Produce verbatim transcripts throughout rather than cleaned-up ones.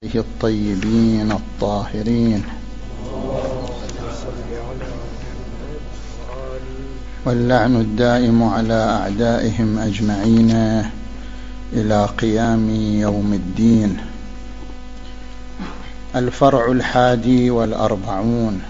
الطيبين الطاهرين، واللعن الدائم على أعدائهم أجمعين إلى قيام يوم الدين. الفرع الحادي والأربعون: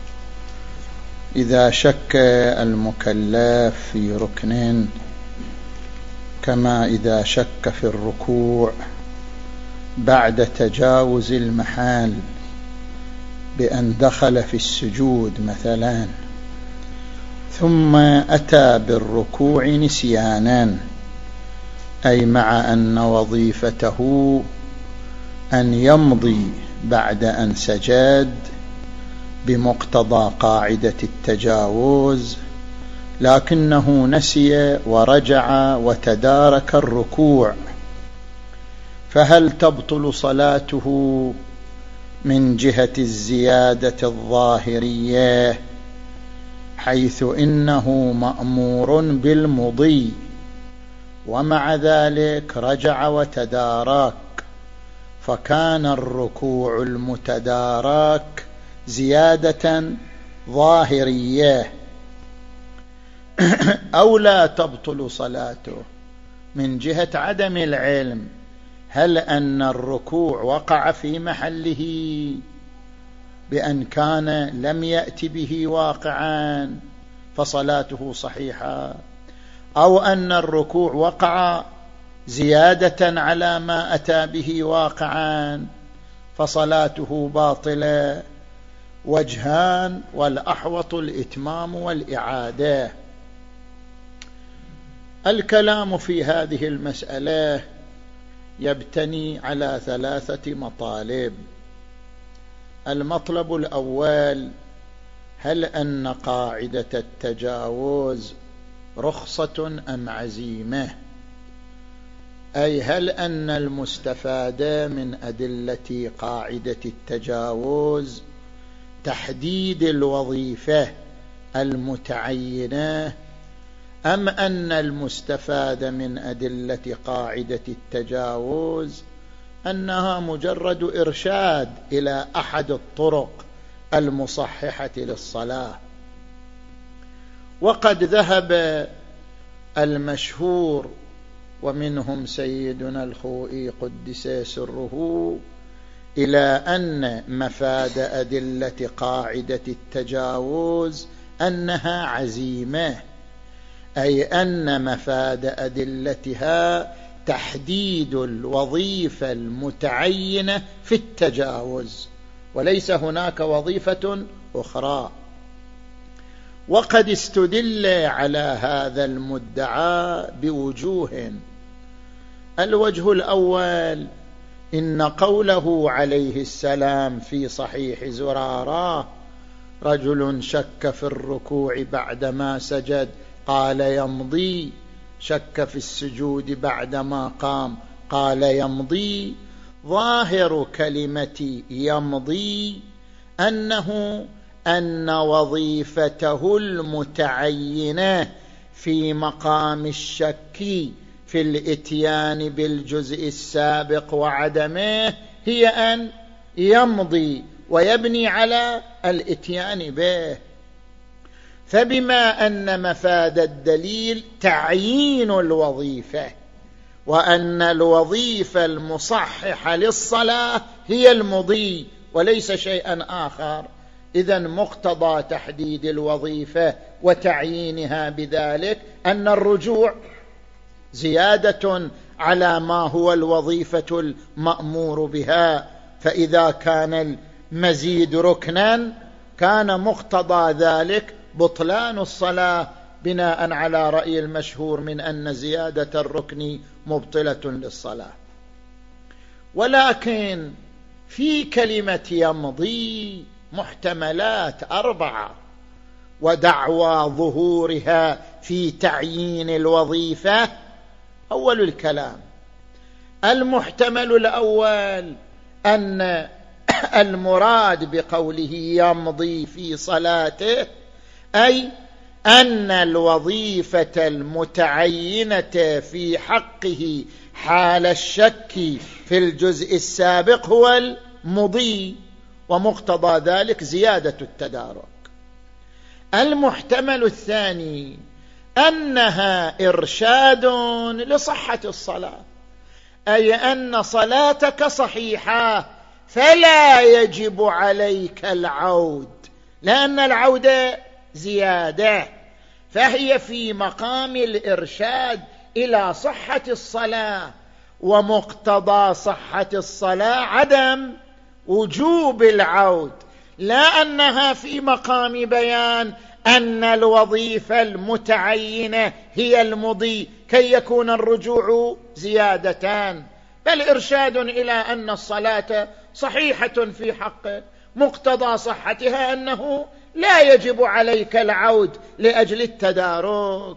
إذا شك المكلف في ركن كما إذا شك في الركوع بعد تجاوز المحال بأن دخل في السجود مثلا ثم أتى بالركوع نسيانا، أي مع أن وظيفته أن يمضي بعد أن سجد بمقتضى قاعدة التجاوز، لكنه نسي ورجع وتدارك الركوع، فهل تبطل صلاته من جهة الزيادة الظاهرية حيث إنه مأمور بالمضي ومع ذلك رجع وتدارك، فكان الركوع المتدارك زيادة ظاهرية، أو لا تبطل صلاته من جهة عدم العلم؟ هل أن الركوع وقع في محله بأن كان لم يأتي به واقعا فصلاته صحيحة، أو أن الركوع وقع زيادة على ما أتى به واقعا فصلاته باطلة؟ وجهان، والأحوط الإتمام والإعادة. الكلام في هذه المسألة يبتني على ثلاثة مطالب. المطلب الأول: هل أن قاعدة التجاوز رخصة أم عزيمة؟ أي هل أن المستفاد من أدلة قاعدة التجاوز تحديد الوظيفة المتعينة، أم أن المستفاد من أدلة قاعدة التجاوز أنها مجرد إرشاد إلى أحد الطرق المصححة للصلاة؟ وقد ذهب المشهور ومنهم سيدنا الخوئي قدس سره إلى أن مفاد أدلة قاعدة التجاوز أنها عزيمة، أي أن مفاد أدلتها تحديد الوظيفة المتعينة في التجاوز، وليس هناك وظيفة أخرى. وقد استدل على هذا المدعى بوجوه. الوجه الأول: إن قوله عليه السلام في صحيح زرارة: رجل شك في الركوع بعدما سجد قال يمضي، شك في السجود بعدما قام قال يمضي، ظاهر كلمة يمضي أنه أن وظيفته المتعينة في مقام الشك في الإتيان بالجزء السابق وعدمه هي أن يمضي ويبني على الإتيان به. فبما أن مفاد الدليل تعيين الوظيفة، وأن الوظيفة المصححة للصلاة هي المضي وليس شيئا آخر، إذن مقتضى تحديد الوظيفة وتعيينها بذلك أن الرجوع زيادة على ما هو الوظيفة المأمور بها، فإذا كان المزيد ركنا كان مقتضى ذلك بطلان الصلاة، بناء على رأي المشهور من أن زيادة الركن مبطلة للصلاة. ولكن في كلمة يمضي محتملات أربعة، ودعوى ظهورها في تعيين الوظيفة. أول الكلام: المحتمل الأول أن المراد بقوله يمضي في صلاته أي أن الوظيفة المتعينة في حقه حال الشك في الجزء السابق هو المضي، ومقتضى ذلك زيادة التدارك. المحتمل الثاني أنها إرشاد لصحة الصلاة، أي أن صلاتك صحيحة فلا يجب عليك العود، لأن العود زيادة، فهي في مقام الإرشاد إلى صحة الصلاة، ومقتضى صحة الصلاة عدم وجوب العود، لا أنها في مقام بيان أن الوظيفة المتعينة هي المضي كي يكون الرجوع زيادتان، بل إرشاد إلى أن الصلاة صحيحة في حقه، مقتضى صحتها أنه لا يجب عليك العود لأجل التدارك.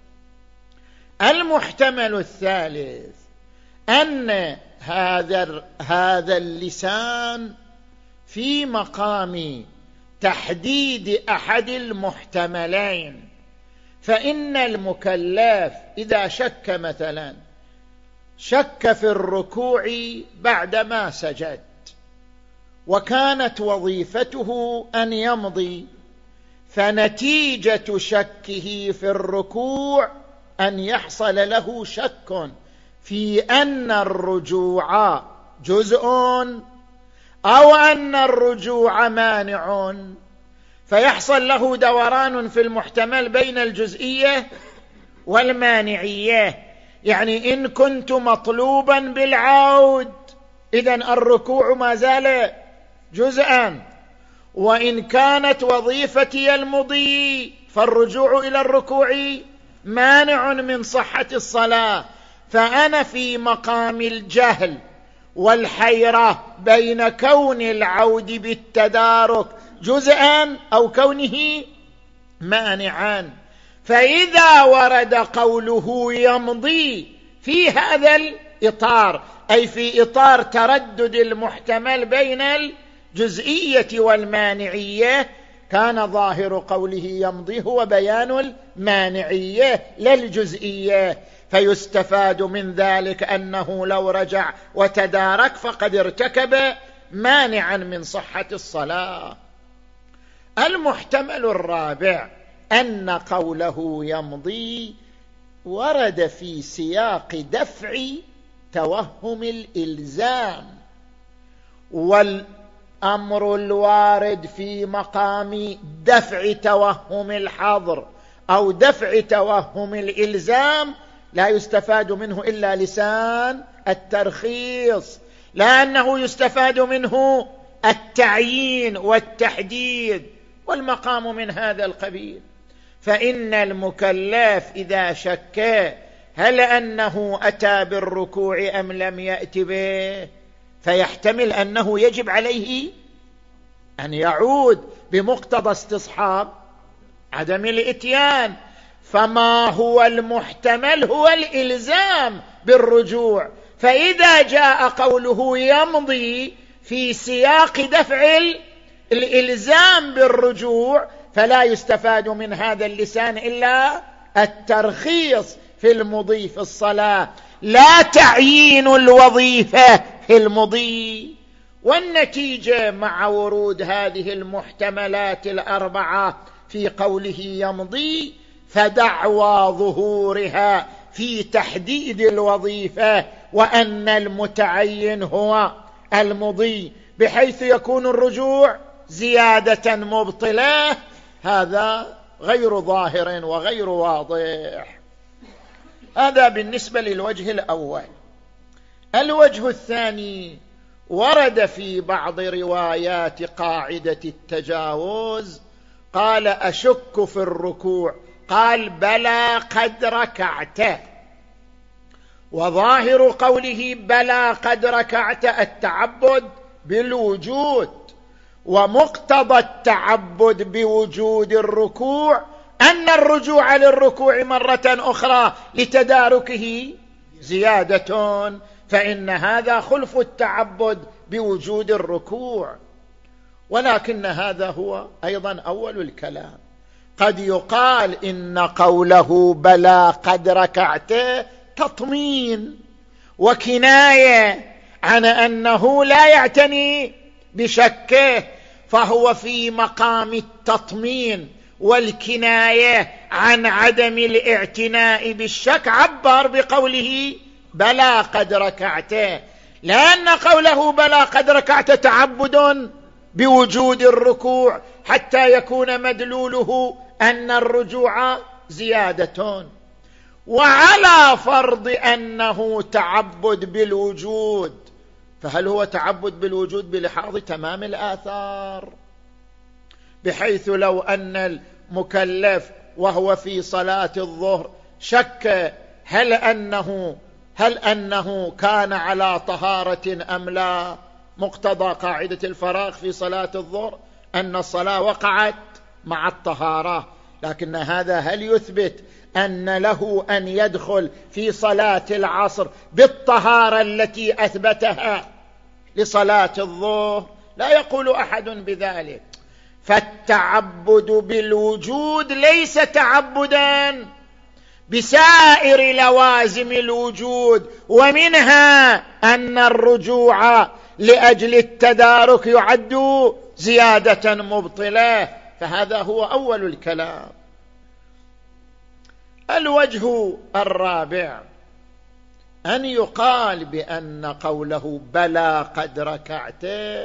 المحتمل الثالث أن هذا هذا اللسان في مقام تحديد أحد المحتملين، فإن المكلف إذا شك مثلا شك في الركوع بعدما سجد، وكانت وظيفته أن يمضي، فنتيجة شكه في الركوع أن يحصل له شك في أن الرجوع جزء أو أن الرجوع مانع، فيحصل له دوران في المحتمل بين الجزئية والمانعية. يعني إن كنت مطلوبا بالعود إذن الركوع ما زال جزءا، وإن كانت وظيفتي المضي فالرجوع إلى الركوع مانع من صحة الصلاة، فأنا في مقام الجهل والحيرة بين كون العود بالتدارك جزءا أو كونه مانعا. فإذا ورد قوله يمضي في هذا الإطار، أي في إطار تردد المحتمل بين الجزئية والمانعية، كان ظاهر قوله يمضي هو بيان المانعية لا الجزئية، فيستفاد من ذلك أنه لو رجع وتدارك فقد ارتكب مانعا من صحة الصلاة. المحتمل الرابع أن قوله يمضي ورد في سياق دفع توهم الإلزام، والأمر الوارد في مقام دفع توهم الحظر أو دفع توهم الإلزام لا يستفاد منه إلا لسان الترخيص، لأنه يستفاد منه التعيين والتحديد، والمقام من هذا القبيل. فإن المكلف إذا شك هل أنه أتى بالركوع أم لم يأت به، فيحتمل أنه يجب عليه أن يعود بمقتضى استصحاب عدم الإتيان، فما هو المحتمل هو الإلزام بالرجوع. فإذا جاء قوله يمضي في سياق دفع الإلزام بالرجوع فلا يستفاد من هذا اللسان إلا الترخيص في المضي في الصلاة، لا تعيين الوظيفة في المضي. والنتيجة مع ورود هذه المحتملات الأربعة في قوله يمضي، فدعوى ظهورها في تحديد الوظيفة وأن المتعين هو المضي، بحيث يكون الرجوع زيادة مبطلة، هذا غير ظاهر وغير واضح. هذا بالنسبة للوجه الأول. الوجه الثاني ورد في بعض روايات قاعدة التجاوز قال أشك في الركوع، قال بلى قد ركعت، وظاهر قوله بلى قد ركعت التعبد بالوجود، ومقتضى التعبد بوجود الركوع أن الرجوع للركوع مرة أخرى لتداركه زيادة، فإن هذا خلف التعبد بوجود الركوع. ولكن هذا هو أيضا أول الكلام. قد يقال إن قوله بلى قد ركعت تطمين، وكناية عن أنه لا يعتني بشكه، فهو في مقام التطمين والكناية عن عدم الاعتناء بالشك، عبر بقوله بلى قد ركعت، لأن قوله بلى قد ركعت تعبد بوجود الركوع حتى يكون مدلوله أن الرجوع زيادة. وعلى فرض أنه تعبد بالوجود، فهل هو تعبد بالوجود بلحاظ تمام الآثار، بحيث لو أن المكلف وهو في صلاة الظهر شك هل أنه هل أنه كان على طهارة أم لا، مقتضى قاعدة الفراغ في صلاة الظهر أن الصلاة وقعت مع الطهارة، لكن هذا هل يثبت أن له أن يدخل في صلاة العصر بالطهارة التي أثبتها لصلاة الظهر؟ لا يقول أحد بذلك. فالتعبد بالوجود ليس تعبدا بسائر لوازم الوجود، ومنها أن الرجوع لأجل التدارك يعد زيادة مبطلة، فهذا هو أول الكلام. الوجه الرابع أن يقال بأن قوله بلى قد ركعت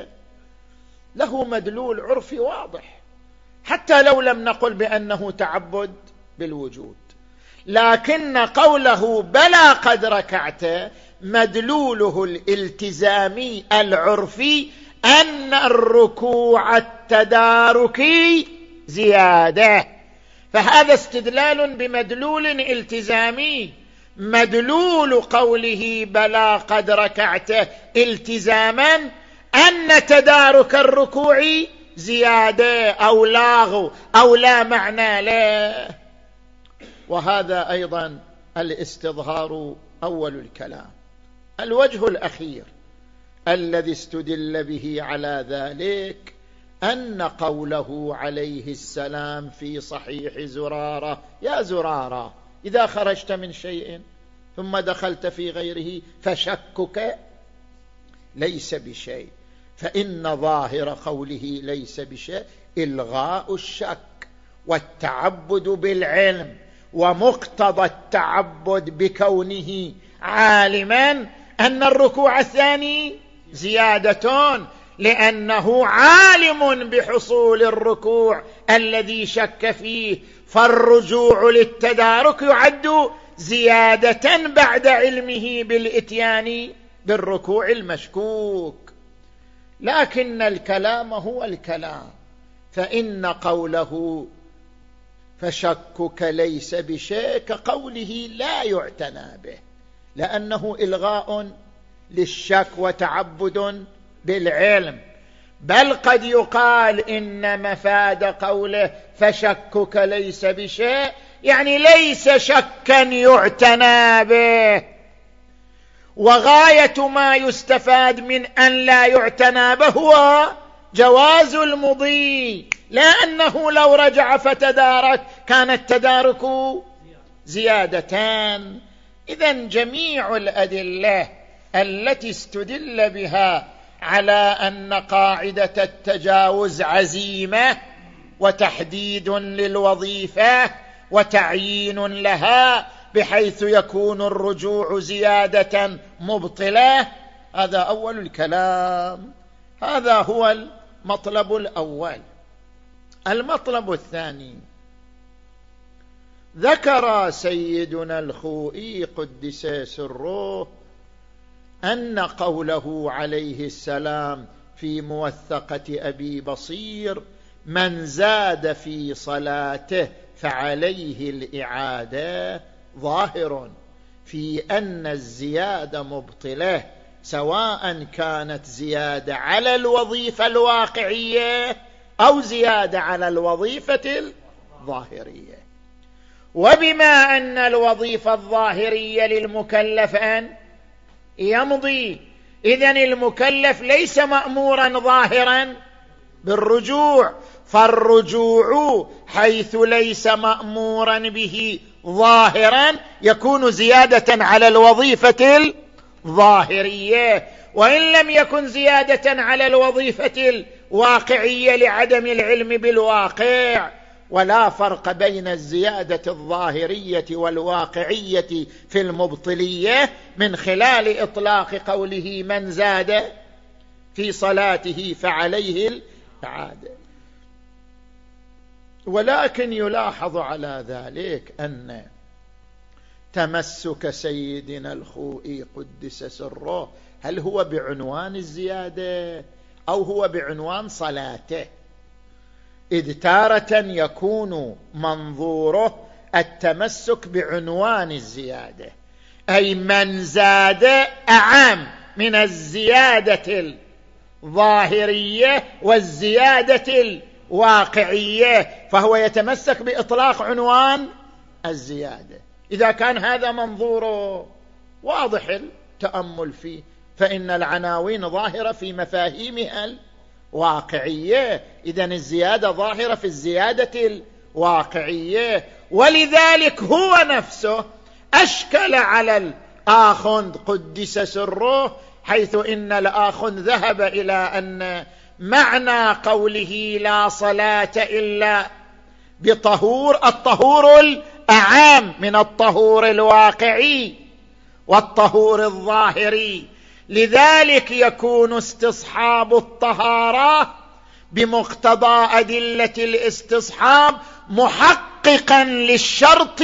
له مدلول عرفي واضح، حتى لو لم نقل بأنه تعبد بالوجود، لكن قوله بلى قد ركعت مدلوله الالتزامي العرفي أن الركوع التداركي زيادة، فهذا استدلال بمدلول التزامي. مدلول قوله بلى قد ركعت التزاما أن تدارك الركوع زيادة أو لاغو أو لا معنى له، وهذا أيضا الاستظهار أول الكلام. الوجه الأخير الذي استدل به على ذلك أن قوله عليه السلام في صحيح زرارة يا زرارة إذا خرجت من شيء ثم دخلت في غيره فشكك ليس بشيء، فإن ظاهر قوله ليس بشيء إلغاء الشك والتعبد بالعلم، ومقتضى التعبد بكونه عالما أن الركوع الثاني زيادة، لأنه عالم بحصول الركوع الذي شك فيه، فالرجوع للتدارك يعد زيادة بعد علمه بالإتيان بالركوع المشكوك. لكن الكلام هو الكلام، فإن قوله فشكك ليس بشيء كقوله لا يعتنى به، لأنه إلغاء للشك وتعبد بالعلم، بل قد يقال إن مفاد قوله فشكك ليس بشيء يعني ليس شكا يعتنى به، وغاية ما يستفاد من أن لا يعتنى به هو جواز المضي، لأنه لو رجع فتدارك كان التدارك زيادتان. إذن جميع الأدلة التي استدل بها على أن قاعدة التجاوز عزيمة وتحديد للوظيفة وتعيين لها بحيث يكون الرجوع زيادة مبطلة، هذا أول الكلام، هذا هو المطلب الأول. المطلب الثاني، ذكر سيدنا الخوئي قدس سره أن قوله عليه السلام في موثقة أبي بصير من زاد في صلاته فعليه الإعادة ظاهر في أن الزيادة مبطلة، سواء كانت زيادة على الوظيفة الواقعية أو زيادة على الوظيفة الظاهرية. وبما أن الوظيفة الظاهرية للمكلف أن يمضي، إذن المكلف ليس مأمورا ظاهرا بالرجوع، فالرجوع حيث ليس مأمورا به ظاهرا يكون زيادة على الوظيفة الظاهرية، وإن لم يكن زيادة على الوظيفة الواقعية لعدم العلم بالواقع. ولا فرق بين الزيادة الظاهرية والواقعية في المبطلية من خلال إطلاق قوله من زاد في صلاته فعليه الإعادة. ولكن يلاحظ على ذلك أن تمسك سيدنا الخوئي قدس سره هل هو بعنوان الزيادة أو هو بعنوان صلاته؟ إذ تارة يكون منظوره التمسك بعنوان الزيادة، أي من زاد أعم من الزيادة الظاهرية والزيادة الواقعية، فهو يتمسك بإطلاق عنوان الزيادة. إذا كان هذا منظوره واضح التأمل فيه، فإن العناوين ظاهرة في مفاهيمها الواقعية، إذن الزيادة ظاهرة في الزيادة الواقعية. ولذلك هو نفسه أشكل على الآخوند قدس سره، حيث إن الآخوند ذهب إلى أن معنى قوله لا صلاة إلا بطهور الطهور الأعام من الطهور الواقعي والطهور الظاهري، لذلك يكون استصحاب الطهارة بمقتضى أدلة الاستصحاب محققا للشرط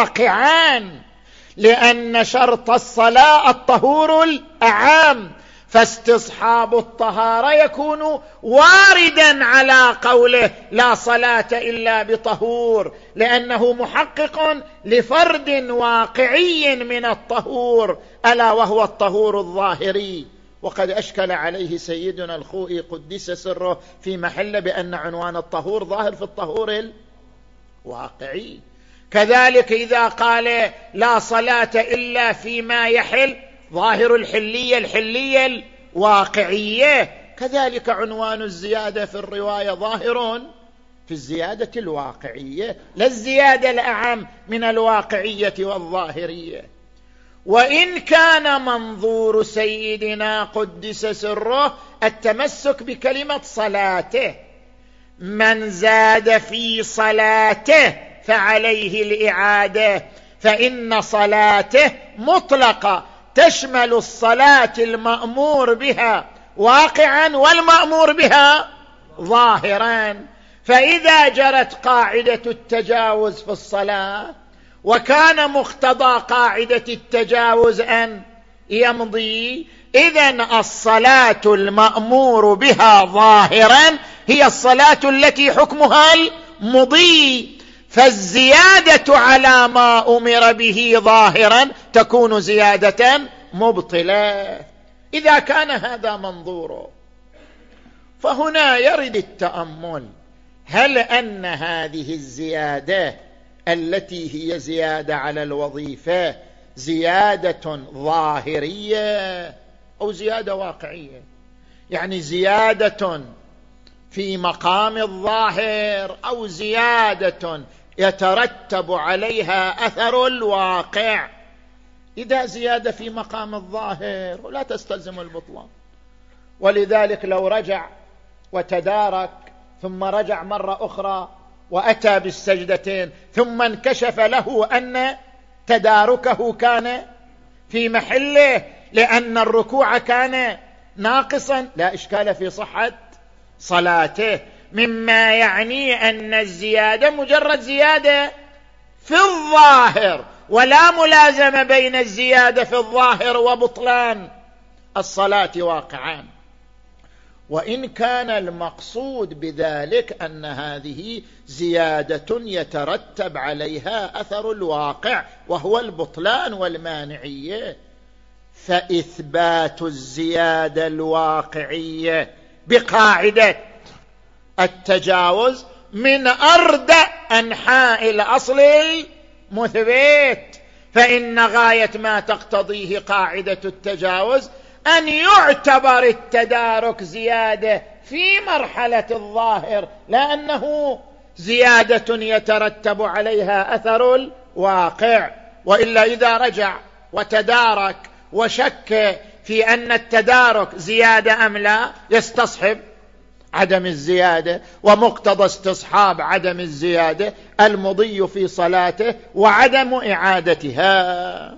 واقعا، لأن شرط الصلاة الطهور الأعام، فاستصحاب الطهارة يكون واردا على قوله لا صلاة إلا بطهور، لأنه محقق لفرد واقعي من الطهور ألا وهو الطهور الظاهري. وقد أشكل عليه سيدنا الخوئي قدس سره في محل بأن عنوان الطهور ظاهر في الطهور الواقعي. كذلك إذا قال لا صلاة إلا فيما يحل، ظاهر الحلية الحلية الواقعية. كذلك عنوان الزيادة في الرواية ظاهر في الزيادة الواقعية، لا الزيادة الأعم من الواقعية والظاهرية. وإن كان منظور سيدنا قدس سره التمسك بكلمة صلاته، من زاد في صلاته فعليه الإعادة، فإن صلاته مطلقة تشمل الصلاة المأمور بها واقعا والمأمور بها ظاهرا. فإذا جرت قاعدة التجاوز في الصلاة وكان مقتضى قاعدة التجاوز أن يمضي، إذن الصلاة المأمور بها ظاهرا هي الصلاة التي حكمها المضي، فالزيادة على ما أمر به ظاهرا تكون زيادة مبطلة. إذا كان هذا منظوره، فهنا يرد التأمل، هل أن هذه الزيادة التي هي زيادة على الوظيفة زيادة ظاهرية أو زيادة واقعية؟ يعني زيادة في مقام الظاهر أو زيادة يترتب عليها أثر الواقع؟ إذا زيادة في مقام الظاهر لا تستلزم البطلان. ولذلك لو رجع وتدارك ثم رجع مرة أخرى وأتى بالسجدتين ثم انكشف له أن تداركه كان في محله لأن الركوع كان ناقصا، لا إشكال في صحة صلاته، مما يعني أن الزيادة مجرد زيادة في الظاهر، ولا ملازمة بين الزيادة في الظاهر وبطلان الصلاة واقعا. وإن كان المقصود بذلك أن هذه زيادة يترتب عليها أثر الواقع وهو البطلان والمانعية، فإثبات الزيادة الواقعية بقاعدة التجاوز من أردأ أنحاء الأصل المثبت، فإن غاية ما تقتضيه قاعدة التجاوز أن يعتبر التدارك زيادة في مرحلة الظاهر، لأنه زيادة يترتب عليها أثر الواقع. وإلا إذا رجع وتدارك وشك في أن التدارك زيادة أم لا، يستصحب عدم الزيادة، ومقتضى استصحاب عدم الزيادة المضي في صلاته وعدم إعادتها.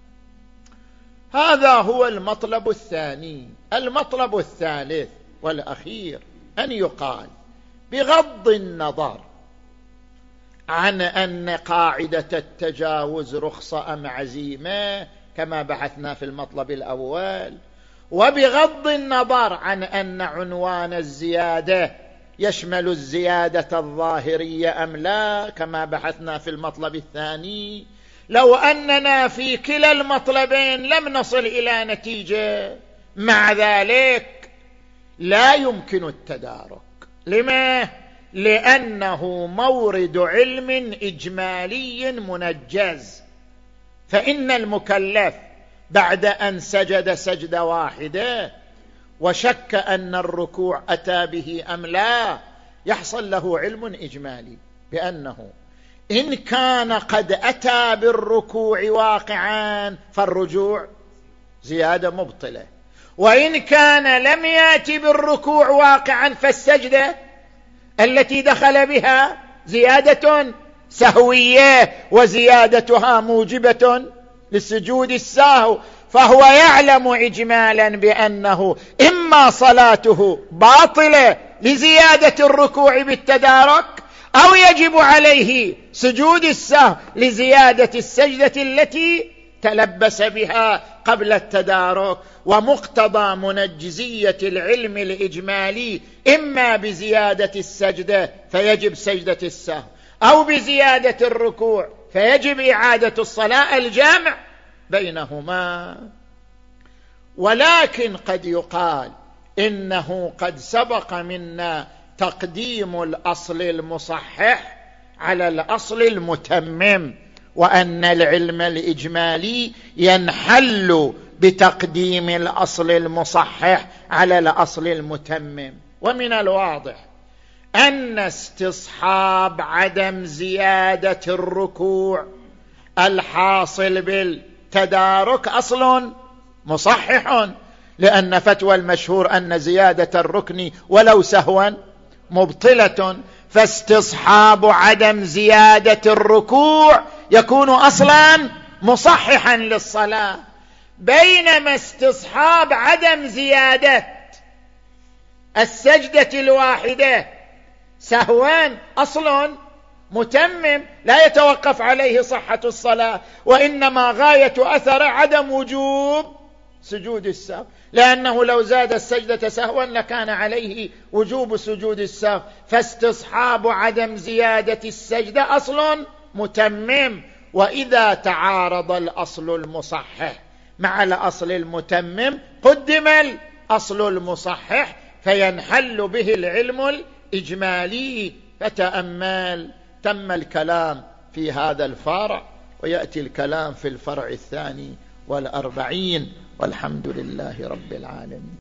هذا هو المطلب الثاني. المطلب الثالث والأخير أن يقال بغض النظر عن أن قاعدة التجاوز رخصة أم عزيمة كما بحثنا في المطلب الأول، وبغض النظر عن أن عنوان الزيادة يشمل الزيادة الظاهرية أم لا كما بحثنا في المطلب الثاني، لو أننا في كلا المطلبين لم نصل إلى نتيجة، مع ذلك لا يمكن التدارك. لما؟ لأنه مورد علم إجمالي منجز، فإن المكلف بعد أن سجد سجدة واحدة وشك أن الركوع أتى به أم لا، يحصل له علم إجمالي بأنه إن كان قد أتى بالركوع واقعا فالرجوع زيادة مبطلة، وإن كان لم يأتي بالركوع واقعا فالسجدة التي دخل بها زيادة سهوية، وزيادتها موجبة للسجود الساهو، فهو يعلم إجمالا بأنه إما صلاته باطلة لزيادة الركوع بالتدارك، أو يجب عليه سجود السهو لزيادة السجدة التي تلبس بها قبل التدارك. ومقتضى منجزية العلم الإجمالي إما بزيادة السجدة فيجب سجدة السهو، أو بزيادة الركوع فيجب إعادة الصلاة، الجامع بينهما. ولكن قد يقال إنه قد سبق منا تقديم الأصل المصحح على الأصل المتمم، وأن العلم الإجمالي ينحل بتقديم الأصل المصحح على الأصل المتمم. ومن الواضح أن استصحاب عدم زيادة الركوع الحاصل بالتدارك أصل مصحح، لأن فتوى المشهور أن زيادة الركن ولو سهوا مبطلة، فاستصحاب عدم زيادة الركوع يكون أصلا مصححا للصلاة، بينما استصحاب عدم زيادة السجدة الواحدة سهوا أصل متمم لا يتوقف عليه صحة الصلاة، وإنما غاية أثر عدم وجوب سجود السهو، لأنه لو زاد السجدة سهوا لكان عليه وجوب سجود السهو، فاستصحاب عدم زيادة السجدة أصل متمم. وإذا تعارض الأصل المصحح مع الأصل المتمم قدم الأصل المصحح فينحل به العلم الإجمالي. فتأمل، تم الكلام في هذا الفرع، ويأتي الكلام في الفرع الثاني والأربعين، والحمد لله رب العالمين.